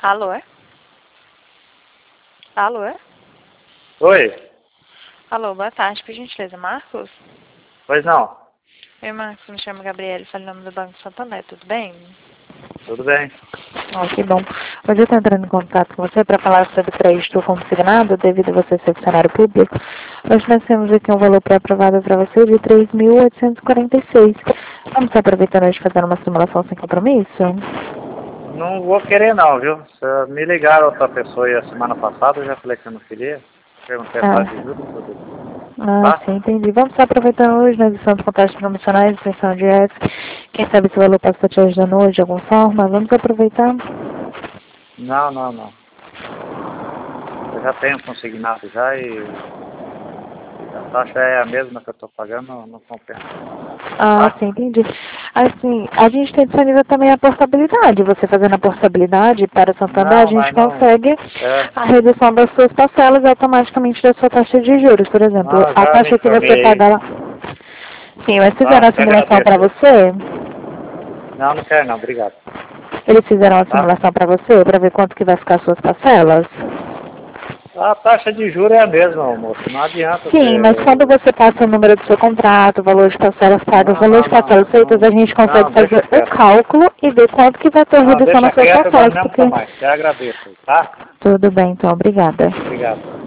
Alô, é? Alô, é? Oi, Alô, boa tarde, por gentileza, Marcos? pois não, Oi, Marcos, me chamo Gabriele, falo em nome do Banco Santander, tudo bem? tudo bem? Que bom. Hoje eu estou entrando em contato com você para falar sobre crédito consignado devido a você ser funcionário público. Hoje nós temos aqui um valor pré-aprovado para você de 3.846. Vamos aproveitando hoje fazer uma simulação sem compromisso? Não vou querer não, viu? Me ligaram outra pessoa aí a semana passada, eu já falei que eu não queria. Perguntei a taxa de juros, tudo. Tá? Sim, entendi. Vamos estar aproveitando hoje nas edições de contatos promocionais, extensão de S. Quem sabe esse valor pode estar te ajudando hoje de alguma forma. Vamos aproveitar. Não. Eu já tenho consignado já e a taxa é a mesma que eu estou pagando, não compensa. Tá? Sim, entendi. Assim, a gente tem disponível também a portabilidade. Você fazendo a portabilidade para Santander, a Não, gente mas não. consegue É, a redução das suas parcelas automaticamente da sua taxa de juros. Por exemplo, não, a já me taxa que você informei aí. paga lá. Sim, mas Tá? fizeram a Te simulação para agradeço. você? Não, não quero não, obrigado. Eles fizeram a Tá? simulação para você, para ver quanto que vai ficar as suas parcelas? A taxa de juros é a mesma, moço. Não adianta Sim, mas quando você... você passa o número do seu contrato, o valor de parcelas pagas, o valor de parcelas feitas, a gente consegue Não, deixa fazer o quieto. cálculo e ver quanto que vai ter Não, redução deixa nas suas quieto, nós parcelas, não porque... vamos mais. Te agradeço, tá? Tudo bem, então, obrigada. Obrigado.